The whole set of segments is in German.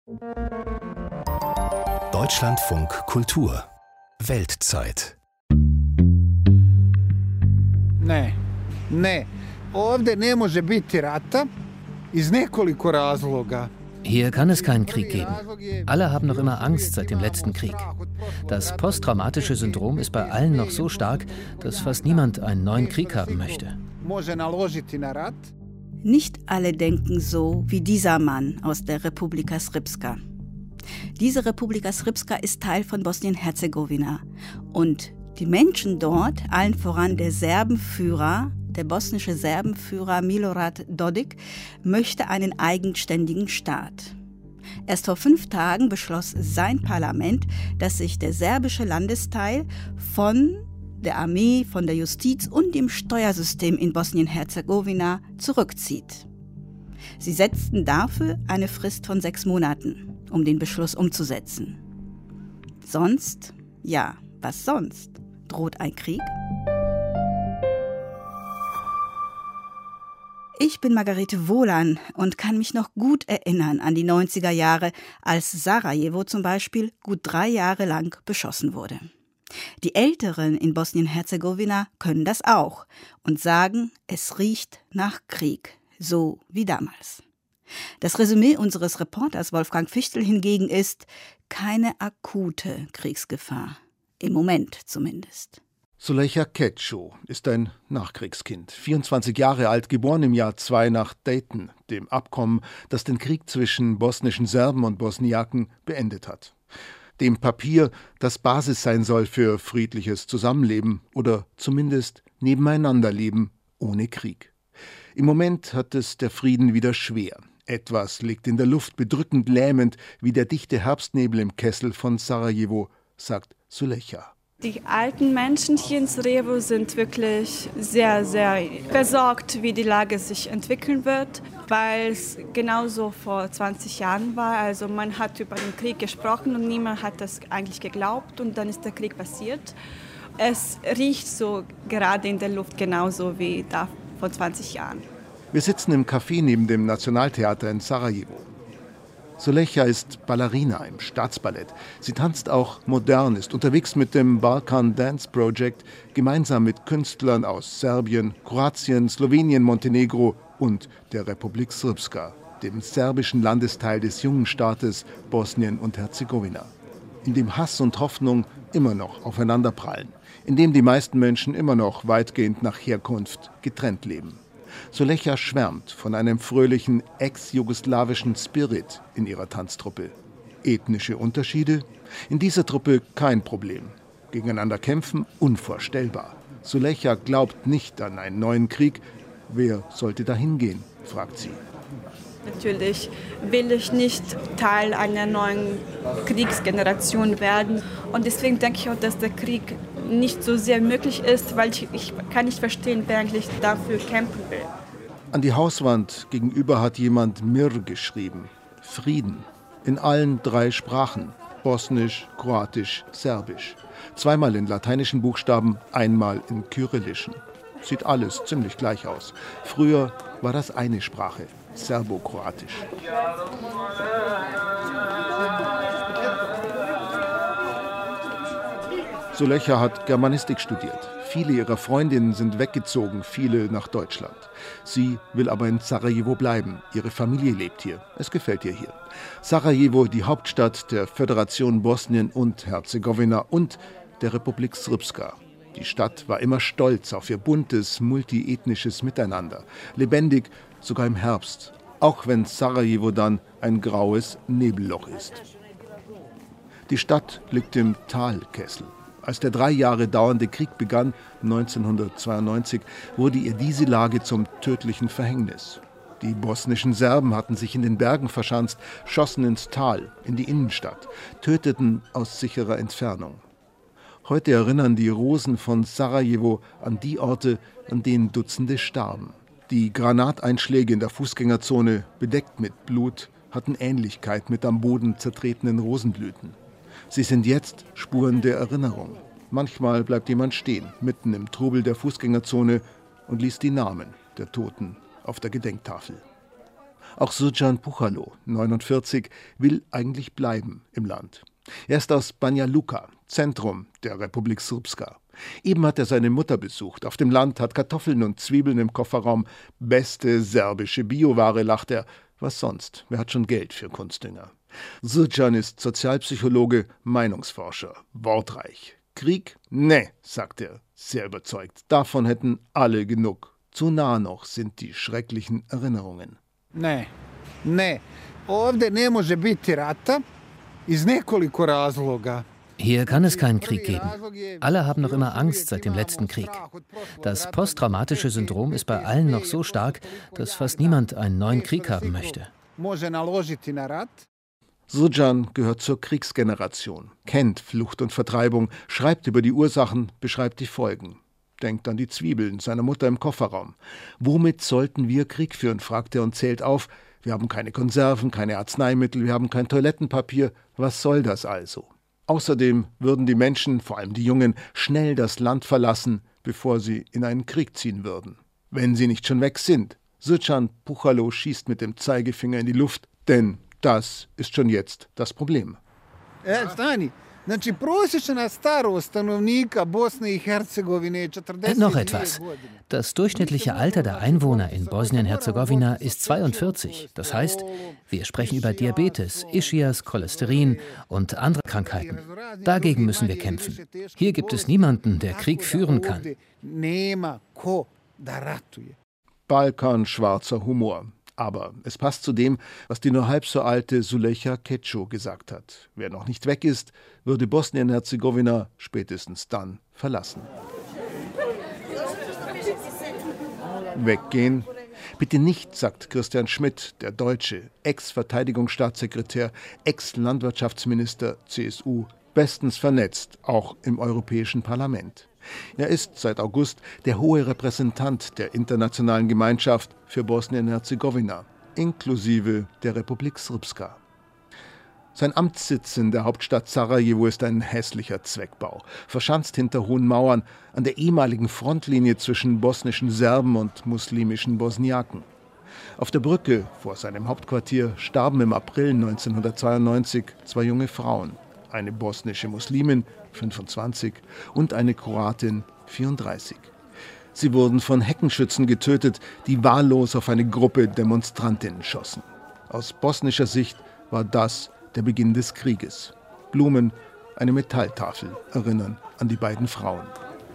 Deutschlandfunk Kultur Weltzeit. Ne, ovdje ne može biti rata iz nekoliko razloga. Hier kann es keinen Krieg geben. Alle haben noch immer Angst seit dem letzten Krieg. Das posttraumatische Syndrom ist bei allen noch so stark, dass fast niemand einen neuen Krieg haben möchte. Nicht alle denken so wie dieser Mann aus der Republika Srpska. Diese Republika Srpska ist Teil von Bosnien-Herzegowina. Und die Menschen dort, allen voran der Serbenführer, der bosnische Serbenführer Milorad Dodik, möchte einen eigenständigen Staat. Erst vor 5 Tagen beschloss sein Parlament, dass sich der serbische Landesteil von der Armee, von der Justiz und dem Steuersystem in Bosnien-Herzegowina zurückzieht. Sie setzten dafür eine Frist von 6 Monaten, um den Beschluss umzusetzen. Sonst, ja, was sonst? Droht ein Krieg? Ich bin Margarete Wohlan und kann mich noch gut erinnern an die 90er Jahre, als Sarajevo zum Beispiel gut 3 Jahre lang beschossen wurde. Die Älteren in Bosnien-Herzegowina können das auch und sagen, es riecht nach Krieg, so wie damals. Das Resümee unseres Reporters Wolfgang Fichtel hingegen ist keine akute Kriegsgefahr, im Moment zumindest. Zuleika Kecso ist ein Nachkriegskind, 24 Jahre alt, geboren im Jahr 2 nach Dayton, dem Abkommen, das den Krieg zwischen bosnischen Serben und Bosniaken beendet hat. Dem Papier, das Basis sein soll für friedliches Zusammenleben oder zumindest Nebeneinanderleben ohne Krieg. Im Moment hat es der Frieden wieder schwer. Etwas liegt in der Luft, bedrückend lähmend wie der dichte Herbstnebel im Kessel von Sarajevo, sagt Zuleika. Die alten Menschen hier in Sarajevo sind wirklich sehr, sehr besorgt, wie die Lage sich entwickeln wird, weil es genauso vor 20 Jahren war. Also man hat über den Krieg gesprochen und niemand hat das eigentlich geglaubt und dann ist der Krieg passiert. Es riecht so gerade in der Luft genauso wie da vor 20 Jahren. Wir sitzen im Café neben dem Nationaltheater in Sarajevo. Zuleika ist Ballerina im Staatsballett. Sie tanzt auch modern, ist unterwegs mit dem Balkan Dance Project, gemeinsam mit Künstlern aus Serbien, Kroatien, Slowenien, Montenegro und der Republika Srpska, dem serbischen Landesteil des jungen Staates Bosnien und Herzegowina, in dem Hass und Hoffnung immer noch aufeinanderprallen, in dem die meisten Menschen immer noch weitgehend nach Herkunft getrennt leben. Zuleika schwärmt von einem fröhlichen ex-jugoslawischen Spirit in ihrer Tanztruppe. Ethnische Unterschiede? In dieser Truppe kein Problem. Gegeneinander kämpfen? Unvorstellbar. Zuleika glaubt nicht an einen neuen Krieg. Wer sollte dahin gehen? Fragt sie. Natürlich will ich nicht Teil einer neuen Kriegsgeneration werden. Und deswegen denke ich auch, dass der Krieg nicht so sehr möglich ist, weil ich kann nicht verstehen, wer eigentlich dafür kämpfen will. An die Hauswand gegenüber hat jemand Mir geschrieben. Frieden. In allen 3 Sprachen. Bosnisch, Kroatisch, Serbisch. 2-mal in lateinischen Buchstaben, 1-mal in kyrillischen. Sieht alles ziemlich gleich aus. Früher war das eine Sprache. Serbokroatisch. Zuleika hat Germanistik studiert. Viele ihrer Freundinnen sind weggezogen, viele nach Deutschland. Sie will aber in Sarajevo bleiben. Ihre Familie lebt hier. Es gefällt ihr hier. Sarajevo, die Hauptstadt der Föderation Bosnien und Herzegowina und der Republika Srpska. Die Stadt war immer stolz auf ihr buntes, multiethnisches Miteinander. Lebendig, sogar im Herbst. Auch wenn Sarajevo dann ein graues Nebelloch ist. Die Stadt liegt im Talkessel. Als der 3 Jahre dauernde Krieg begann, 1992, wurde ihr diese Lage zum tödlichen Verhängnis. Die bosnischen Serben hatten sich in den Bergen verschanzt, schossen ins Tal, in die Innenstadt, töteten aus sicherer Entfernung. Heute erinnern die Rosen von Sarajevo an die Orte, an denen Dutzende starben. Die Granateinschläge in der Fußgängerzone, bedeckt mit Blut, hatten Ähnlichkeit mit am Boden zertretenen Rosenblüten. Sie sind jetzt Spuren der Erinnerung. Manchmal bleibt jemand stehen, mitten im Trubel der Fußgängerzone und liest die Namen der Toten auf der Gedenktafel. Auch Srdjan Puchalo, 49, will eigentlich bleiben im Land. Er ist aus Banja Luka, Zentrum der Republik Srpska. Eben hat er seine Mutter besucht. Auf dem Land hat Kartoffeln und Zwiebeln im Kofferraum. Beste serbische Bioware, lacht er. Was sonst? Wer hat schon Geld für Kunstdünger? Srdjan ist Sozialpsychologe, Meinungsforscher, wortreich. Krieg? Nee, sagt er, sehr überzeugt. Davon hätten alle genug. Zu nah noch sind die schrecklichen Erinnerungen. Ne. Ovdje ne može biti rata iz nekoliko razloga. Hier kann es keinen Krieg geben. Alle haben noch immer Angst seit dem letzten Krieg. Das posttraumatische Syndrom ist bei allen noch so stark, dass fast niemand einen neuen Krieg haben möchte. Srdjan gehört zur Kriegsgeneration, kennt Flucht und Vertreibung, schreibt über die Ursachen, beschreibt die Folgen. Denkt an die Zwiebeln seiner Mutter im Kofferraum. Womit sollten wir Krieg führen, fragt er und zählt auf. Wir haben keine Konserven, keine Arzneimittel, wir haben kein Toilettenpapier. Was soll das also? Außerdem würden die Menschen, vor allem die Jungen, schnell das Land verlassen, bevor sie in einen Krieg ziehen würden. Wenn sie nicht schon weg sind. Srdjan Puchalo schießt mit dem Zeigefinger in die Luft, denn das ist schon jetzt das Problem. Noch etwas. Das durchschnittliche Alter der Einwohner in Bosnien-Herzegowina ist 42. Das heißt, wir sprechen über Diabetes, Ischias, Cholesterin und andere Krankheiten. Dagegen müssen wir kämpfen. Hier gibt es niemanden, der Krieg führen kann. Balkan-schwarzer Humor. Aber es passt zu dem, was die nur halb so alte Sulejka Kečo gesagt hat. Wer noch nicht weg ist, würde Bosnien-Herzegowina spätestens dann verlassen. Weggehen? Bitte nicht, sagt Christian Schmidt, der Deutsche, Ex-Verteidigungsstaatssekretär, Ex-Landwirtschaftsminister CSU, bestens vernetzt, auch im Europäischen Parlament. Er ist seit August der hohe Repräsentant der internationalen Gemeinschaft für Bosnien-Herzegowina, inklusive der Republik Srpska. Sein Amtssitz in der Hauptstadt Sarajevo ist ein hässlicher Zweckbau, verschanzt hinter hohen Mauern an der ehemaligen Frontlinie zwischen bosnischen Serben und muslimischen Bosniaken. Auf der Brücke vor seinem Hauptquartier starben im April 1992 zwei junge Frauen. Eine bosnische Muslimin, 25, und eine Kroatin, 34. Sie wurden von Heckenschützen getötet, die wahllos auf eine Gruppe Demonstrantinnen schossen. Aus bosnischer Sicht war das der Beginn des Krieges. Blumen, eine Metalltafel erinnern an die beiden Frauen.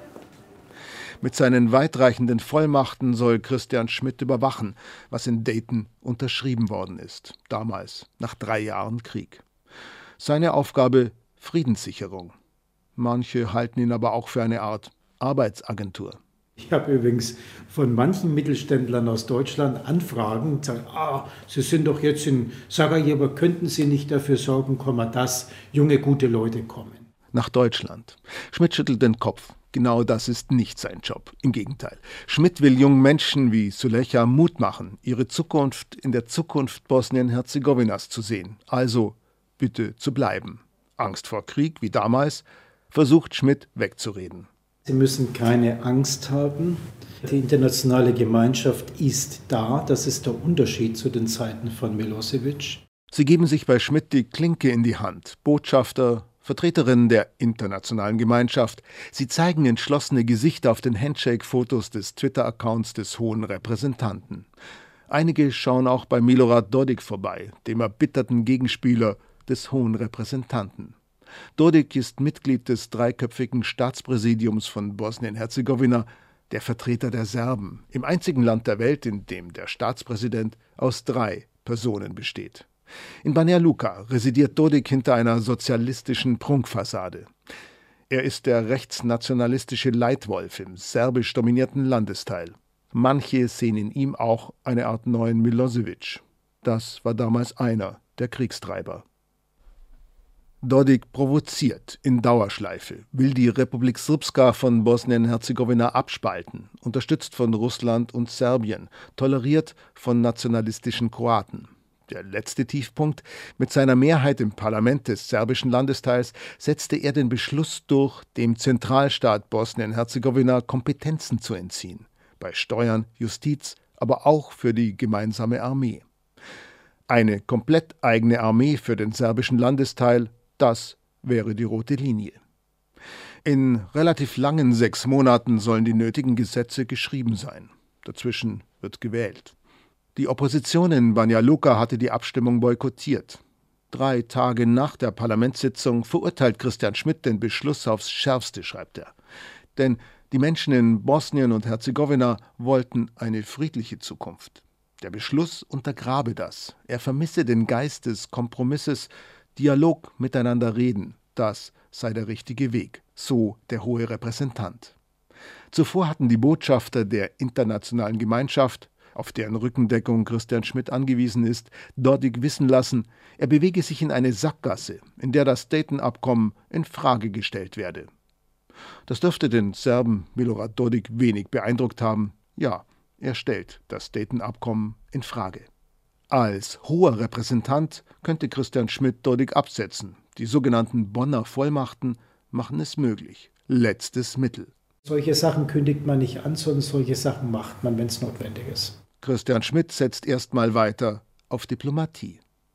Mit seinen weitreichenden Vollmachten soll Christian Schmidt überwachen, was in Dayton unterschrieben worden ist, damals, nach 3 Jahren Krieg. Seine Aufgabe Friedenssicherung. Manche halten ihn aber auch für eine Art Arbeitsagentur. Ich habe übrigens von manchen Mittelständlern aus Deutschland Anfragen und sagen, Sie sind doch jetzt in Sarajevo, könnten Sie nicht dafür sorgen, dass junge, gute Leute kommen? Nach Deutschland. Schmidt schüttelt den Kopf. Genau das ist nicht sein Job. Im Gegenteil. Schmidt will jungen Menschen wie Sulejka Mut machen, ihre Zukunft in der Zukunft Bosnien-Herzegowinas zu sehen. Also bitte zu bleiben. Angst vor Krieg, wie damals, versucht Schmidt wegzureden. Sie müssen keine Angst haben. Die internationale Gemeinschaft ist da. Das ist der Unterschied zu den Zeiten von Milosevic. Sie geben sich bei Schmidt die Klinke in die Hand. Botschafter, Vertreterinnen der internationalen Gemeinschaft. Sie zeigen entschlossene Gesichter auf den Handshake-Fotos des Twitter-Accounts des Hohen Repräsentanten. Einige schauen auch bei Milorad Dodik vorbei, dem erbitterten Gegenspieler des Hohen Repräsentanten. Dodik ist Mitglied des dreiköpfigen Staatspräsidiums von Bosnien-Herzegowina, der Vertreter der Serben, im einzigen Land der Welt, in dem der Staatspräsident aus 3 Personen besteht. In Banja Luka residiert Dodik hinter einer sozialistischen Prunkfassade. Er ist der rechtsnationalistische Leitwolf im serbisch dominierten Landesteil. Manche sehen in ihm auch eine Art neuen Milosevic. Das war damals einer der Kriegstreiber. Dodik provoziert in Dauerschleife, will die Republik Srpska von Bosnien-Herzegowina abspalten, unterstützt von Russland und Serbien, toleriert von nationalistischen Kroaten. Der letzte Tiefpunkt: Mit seiner Mehrheit im Parlament des serbischen Landesteils setzte er den Beschluss durch, dem Zentralstaat Bosnien-Herzegowina Kompetenzen zu entziehen, bei Steuern, Justiz, aber auch für die gemeinsame Armee. Eine komplett eigene Armee für den serbischen Landesteil, das wäre die rote Linie. In relativ langen 6 Monaten sollen die nötigen Gesetze geschrieben sein. Dazwischen wird gewählt. Die Opposition in Banja Luka hatte die Abstimmung boykottiert. 3 Tage nach der Parlamentssitzung verurteilt Christian Schmidt den Beschluss aufs Schärfste, schreibt er. Denn die Menschen in Bosnien und Herzegowina wollten eine friedliche Zukunft. Der Beschluss untergrabe das. Er vermisse den Geist des Kompromisses, Dialog, miteinander reden. Das sei der richtige Weg, so der hohe Repräsentant. Zuvor hatten die Botschafter der internationalen Gemeinschaft, auf deren Rückendeckung Christian Schmidt angewiesen ist, Dodik wissen lassen, er bewege sich in eine Sackgasse, in der das Dayton-Abkommen in Frage gestellt werde. Das dürfte den Serben Milorad Dodik wenig beeindruckt haben. Ja, er stellt das Dayton-Abkommen in Frage. Als hoher Repräsentant könnte Christian Schmidt Dodik absetzen. Die sogenannten Bonner Vollmachten machen es möglich. Letztes Mittel. Solche Sachen kündigt man nicht an, sondern solche Sachen macht man, wenn es notwendig ist. Christian Schmidt setzt erstmal weiter auf Diplomatie.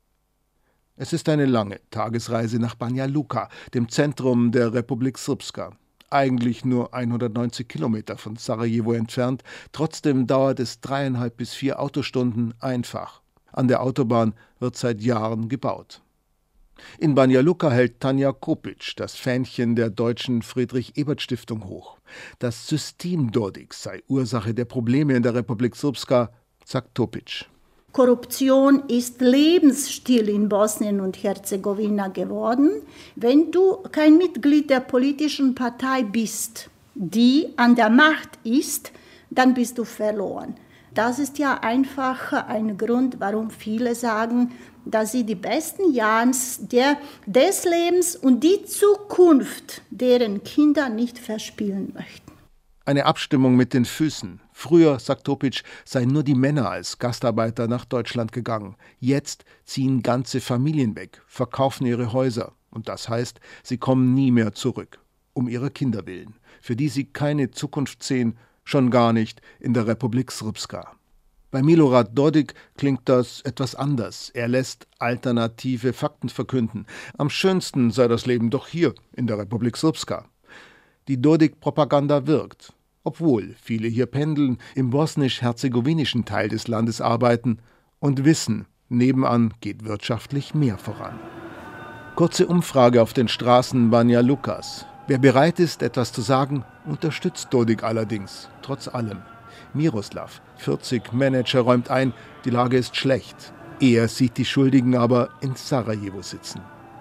Es ist eine lange Tagesreise nach Banja Luka, dem Zentrum der Republik Srpska. Eigentlich nur 190 Kilometer von Sarajevo entfernt, trotzdem dauert es 3,5 bis 4 Autostunden einfach. An der Autobahn wird seit Jahren gebaut. In Banja Luka hält Tanja Kopic das Fähnchen der deutschen Friedrich-Ebert-Stiftung hoch. Das System Dodik sei Ursache der Probleme in der Republik Srpska, sagt Topic. Korruption ist Lebensstil in Bosnien und Herzegowina geworden. Wenn du kein Mitglied der politischen Partei bist, die an der Macht ist, dann bist du verloren. Das ist ja einfach ein Grund, warum viele sagen, dass sie die besten Jahre des Lebens und die Zukunft deren Kinder nicht verspielen möchten. Eine Abstimmung mit den Füßen. Früher, sagt Topic, seien nur die Männer als Gastarbeiter nach Deutschland gegangen. Jetzt ziehen ganze Familien weg, verkaufen ihre Häuser. Und das heißt, sie kommen nie mehr zurück. Um ihrer Kinder willen, für die sie keine Zukunft sehen, schon gar nicht in der Republik Srpska. Bei Milorad Dodik klingt das etwas anders. Er lässt alternative Fakten verkünden. Am schönsten sei das Leben doch hier in der Republik Srpska. Die Dodik-Propaganda wirkt, obwohl viele hier pendeln, im bosnisch-herzegowinischen Teil des Landes arbeiten und wissen, nebenan geht wirtschaftlich mehr voran. Kurze Umfrage auf den Straßen Banja Lukas. Wer bereit ist, etwas zu sagen, unterstützt Dodik allerdings, trotz allem. Miroslav, 40, Manager, räumt ein, die Lage ist schlecht. Er sieht die Schuldigen aber in Sarajevo sitzen.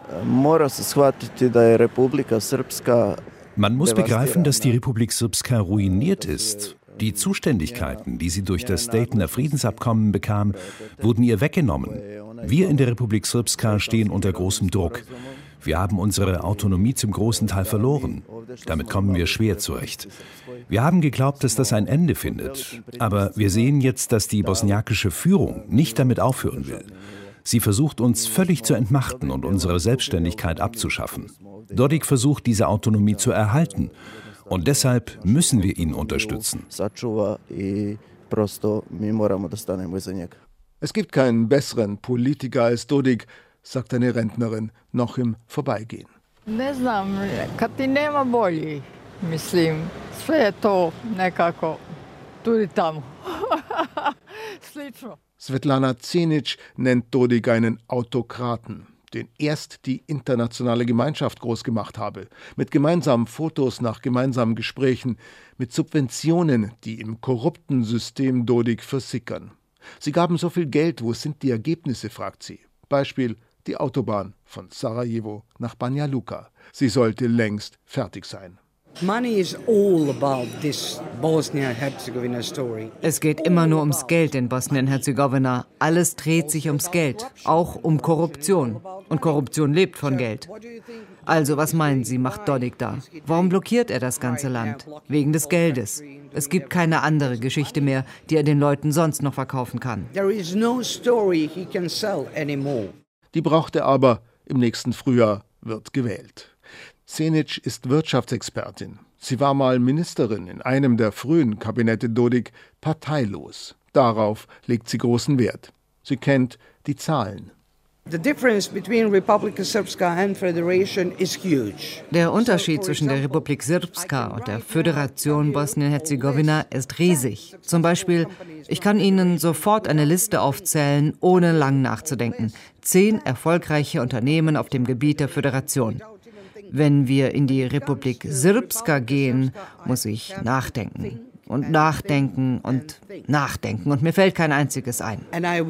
Man muss begreifen, dass die Republik Srpska ruiniert ist. Die Zuständigkeiten, die sie durch das Daytoner Friedensabkommen bekam, wurden ihr weggenommen. Wir in der Republik Srpska stehen unter großem Druck. Wir haben unsere Autonomie zum großen Teil verloren. Damit kommen wir schwer zurecht. Wir haben geglaubt, dass das ein Ende findet. Aber wir sehen jetzt, dass die bosniakische Führung nicht damit aufhören will. Sie versucht, uns völlig zu entmachten und unsere Selbstständigkeit abzuschaffen. Dodik versucht, diese Autonomie zu erhalten. Und deshalb müssen wir ihn unterstützen. Es gibt keinen besseren Politiker als Dodik, sagt eine Rentnerin, noch im Vorbeigehen. Svetlana Zenic nennt Dodik einen Autokraten, den erst die internationale Gemeinschaft groß gemacht habe, mit gemeinsamen Fotos nach gemeinsamen Gesprächen, mit Subventionen, die im korrupten System Dodik versickern. Sie gaben so viel Geld, wo sind die Ergebnisse, fragt sie. Beispiel die Autobahn von Sarajevo nach Banja Luka. Sie sollte längst fertig sein. Es geht immer nur ums Geld in Bosnien-Herzegowina. Alles dreht sich ums Geld, auch um Korruption. Und Korruption lebt von Geld. Also, was meinen Sie, macht Dodik da? Warum blockiert er das ganze Land? Wegen des Geldes. Es gibt keine andere Geschichte mehr, die er den Leuten sonst noch verkaufen kann. Die braucht er aber. Im nächsten Frühjahr wird gewählt. Zenic ist Wirtschaftsexpertin. Sie war mal Ministerin in einem der frühen Kabinette Dodik, parteilos. Darauf legt sie großen Wert. Sie kennt die Zahlen. Der Unterschied zwischen der Republik Srpska und der Föderation Bosnien-Herzegowina ist riesig. Zum Beispiel, ich kann Ihnen sofort eine Liste aufzählen, ohne lang nachzudenken. 10 erfolgreiche Unternehmen auf dem Gebiet der Föderation. Wenn wir in die Republik Srpska gehen, muss ich nachdenken. Und nachdenken und nachdenken. Und mir fällt kein einziges ein.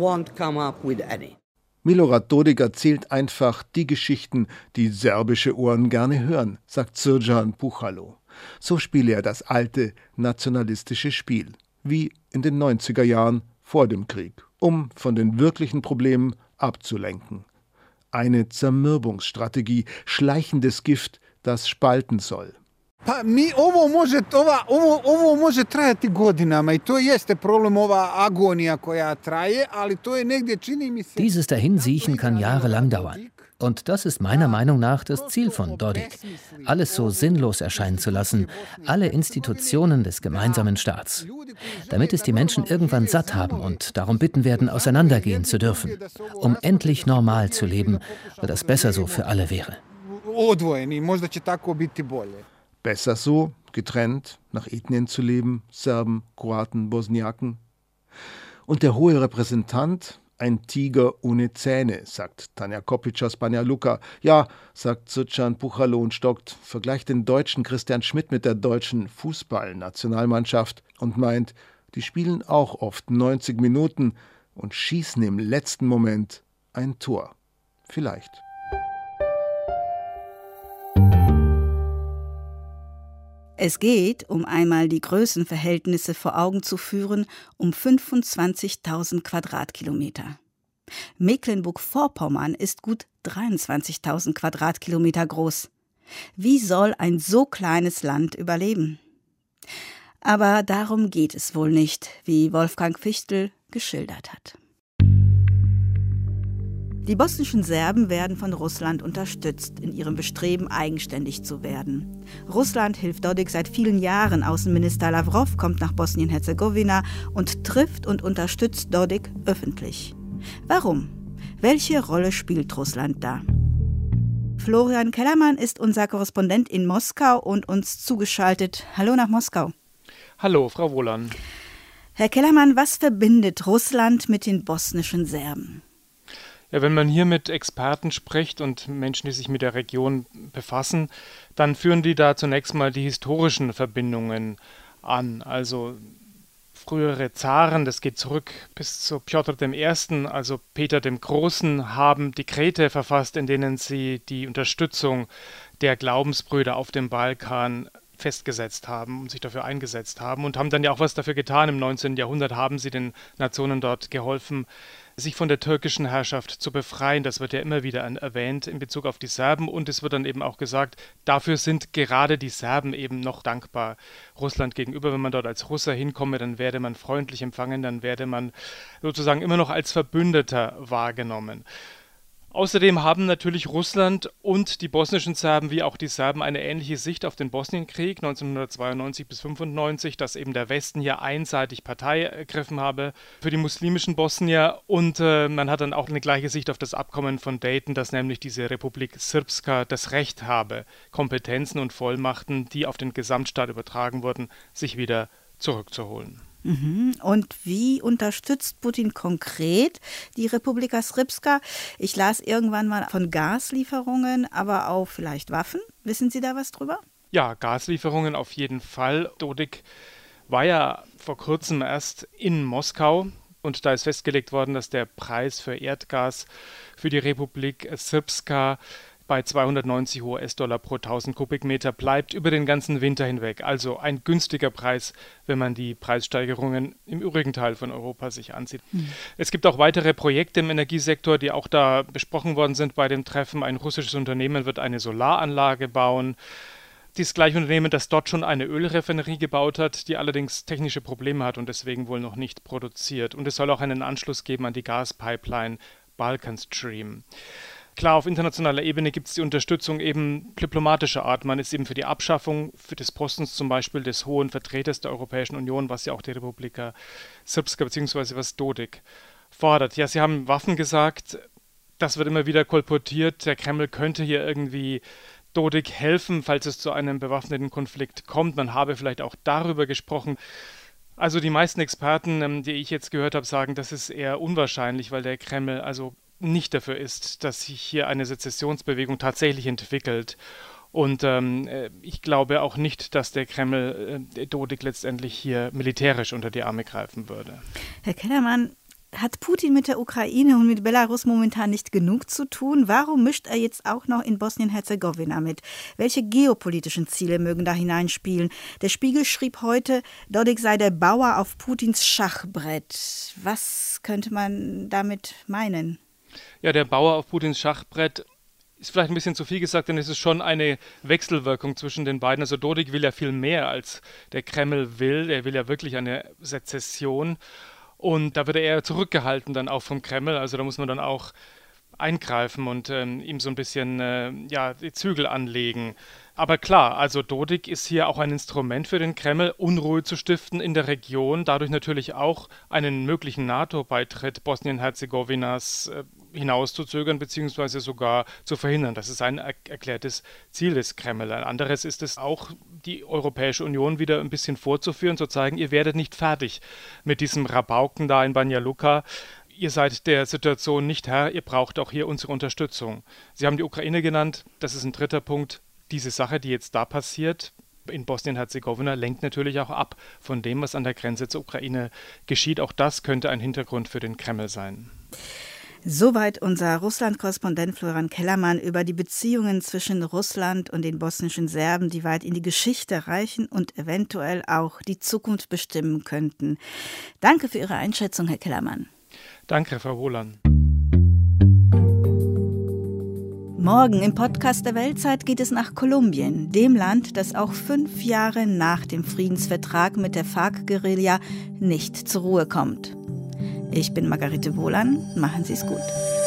Milorad Dodik erzählt einfach die Geschichten, die serbische Ohren gerne hören, sagt Srdjan Puchalo. So spiele er das alte, nationalistische Spiel, wie in den 90er Jahren vor dem Krieg, um von den wirklichen Problemen abzulenken. Eine Zermürbungsstrategie, schleichendes Gift, das spalten soll. Ovo može trajati godinama I to jeste problem, ova agonija koja traje, ali to je negdje, čini mi se... Dieses Dahinsiechen kann jahrelang dauern. Und das ist meiner Meinung nach das Ziel von Dodik. Alles so sinnlos erscheinen zu lassen, alle Institutionen des gemeinsamen Staats. Damit es die Menschen irgendwann satt haben und darum bitten werden, auseinandergehen zu dürfen. Um endlich normal zu leben, weil das besser so für alle wäre. Odvojeni, možda će tako biti bolje. Besser so, getrennt, nach Ethnien zu leben, Serben, Kroaten, Bosniaken. Und der hohe Repräsentant, ein Tiger ohne Zähne, sagt Tanja Kopic aus Banja Luka. Ja, sagt Srdjan Puchalo und stockt, vergleicht den deutschen Christian Schmidt mit der deutschen Fußballnationalmannschaft und meint, die spielen auch oft 90 Minuten und schießen im letzten Moment ein Tor. Vielleicht. Es geht, um einmal die Größenverhältnisse vor Augen zu führen, um 25.000 Quadratkilometer. Mecklenburg-Vorpommern ist gut 23.000 Quadratkilometer groß. Wie soll ein so kleines Land überleben? Aber darum geht es wohl nicht, wie Wolfgang Fichtel geschildert hat. Die bosnischen Serben werden von Russland unterstützt in ihrem Bestreben, eigenständig zu werden. Russland hilft Dodik seit vielen Jahren. Außenminister Lavrov kommt nach Bosnien-Herzegowina und trifft und unterstützt Dodik öffentlich. Warum? Welche Rolle spielt Russland da? Florian Kellermann ist unser Korrespondent in Moskau und uns zugeschaltet. Hallo nach Moskau. Hallo, Frau Wohlan. Herr Kellermann, was verbindet Russland mit den bosnischen Serben? Ja, wenn man hier mit Experten spricht und Menschen, die sich mit der Region befassen, dann führen die da zunächst mal die historischen Verbindungen an. Also frühere Zaren, das geht zurück bis zu Pjotr I., also Peter dem Großen, haben Dekrete verfasst, in denen sie die Unterstützung der Glaubensbrüder auf dem Balkan festgesetzt haben und sich dafür eingesetzt haben und haben dann ja auch was dafür getan. Im 19. Jahrhundert haben sie den Nationen dort geholfen, sich von der türkischen Herrschaft zu befreien. Das wird ja immer wieder erwähnt in Bezug auf die Serben und es wird dann eben auch gesagt, dafür sind gerade die Serben eben noch dankbar Russland gegenüber. Wenn man dort als Russe hinkomme, dann werde man freundlich empfangen, dann werde man sozusagen immer noch als Verbündeter wahrgenommen. Außerdem haben natürlich Russland und die bosnischen Serben wie auch die Serben eine ähnliche Sicht auf den Bosnienkrieg 1992 bis 1995, dass eben der Westen hier einseitig Partei ergriffen habe für die muslimischen Bosnier und man hat dann auch eine gleiche Sicht auf das Abkommen von Dayton, dass nämlich diese Republik Srpska das Recht habe, Kompetenzen und Vollmachten, die auf den Gesamtstaat übertragen wurden, sich wieder zurückzuholen. Und wie unterstützt Putin konkret die Republika Srpska? Ich las irgendwann mal von Gaslieferungen, aber auch vielleicht Waffen. Wissen Sie da was drüber? Ja, Gaslieferungen auf jeden Fall. Dodik war ja vor kurzem erst in Moskau und da ist festgelegt worden, dass der Preis für Erdgas für die Republik Srpska bei 290 US-Dollar pro 1000 Kubikmeter bleibt über den ganzen Winter hinweg. Also ein günstiger Preis, wenn man die Preissteigerungen im übrigen Teil von Europa sich ansieht. Es gibt auch weitere Projekte im Energiesektor, die auch da besprochen worden sind bei dem Treffen. Ein russisches Unternehmen wird eine Solaranlage bauen. Dieses gleiche Unternehmen, das dort schon eine Ölraffinerie gebaut hat, die allerdings technische Probleme hat und deswegen wohl noch nicht produziert. Und es soll auch einen Anschluss geben an die Gaspipeline Balkan Stream. Klar, auf internationaler Ebene gibt es die Unterstützung eben diplomatischer Art. Man ist eben für die Abschaffung des Postens zum Beispiel des hohen Vertreters der Europäischen Union, was ja auch die Republika Srpska bzw. was Dodik fordert. Ja, Sie haben Waffen gesagt, das wird immer wieder kolportiert, der Kreml könnte hier irgendwie Dodik helfen, falls es zu einem bewaffneten Konflikt kommt. Man habe vielleicht auch darüber gesprochen. Also die meisten Experten, die ich jetzt gehört habe, sagen, das ist eher unwahrscheinlich, weil der Kreml also nicht dafür ist, dass sich hier eine Sezessionsbewegung tatsächlich entwickelt. Und ich glaube auch nicht, dass der Kreml Dodik letztendlich hier militärisch unter die Arme greifen würde. Herr Kellermann, hat Putin mit der Ukraine und mit Belarus momentan nicht genug zu tun? Warum mischt er jetzt auch noch in Bosnien-Herzegowina mit? Welche geopolitischen Ziele mögen da hineinspielen? Der Spiegel schrieb heute, Dodik sei der Bauer auf Putins Schachbrett. Was könnte man damit meinen? Ja, der Bauer auf Putins Schachbrett ist vielleicht ein bisschen zu viel gesagt, denn es ist schon eine Wechselwirkung zwischen den beiden. Also Dodik will ja viel mehr, als der Kreml will. Er will ja wirklich eine Sezession. Und da wird er eher zurückgehalten dann auch vom Kreml. Also da muss man dann auch eingreifen und ihm so ein bisschen die Zügel anlegen. Aber klar, also Dodik ist hier auch ein Instrument für den Kreml, Unruhe zu stiften in der Region, dadurch natürlich auch einen möglichen NATO-Beitritt Bosnien-Herzegowinas hinauszuzögern bzw. sogar zu verhindern. Das ist ein erklärtes Ziel des Kreml. Ein anderes ist es auch, die Europäische Union wieder ein bisschen vorzuführen, zu zeigen, ihr werdet nicht fertig mit diesem Rabauken da in Banja Luka. Ihr seid der Situation nicht Herr, ihr braucht auch hier unsere Unterstützung. Sie haben die Ukraine genannt, das ist ein dritter Punkt. Diese Sache, die jetzt da passiert in Bosnien-Herzegowina, lenkt natürlich auch ab von dem, was an der Grenze zur Ukraine geschieht. Auch das könnte ein Hintergrund für den Kreml sein. Soweit unser Russland-Korrespondent Florian Kellermann über die Beziehungen zwischen Russland und den bosnischen Serben, die weit in die Geschichte reichen und eventuell auch die Zukunft bestimmen könnten. Danke für Ihre Einschätzung, Herr Kellermann. Danke, Frau Wohlan. Morgen im Podcast der Weltzeit geht es nach Kolumbien, dem Land, das auch 5 Jahre nach dem Friedensvertrag mit der FARC-Guerilla nicht zur Ruhe kommt. Ich bin Margarete Wohlan, machen Sie es gut.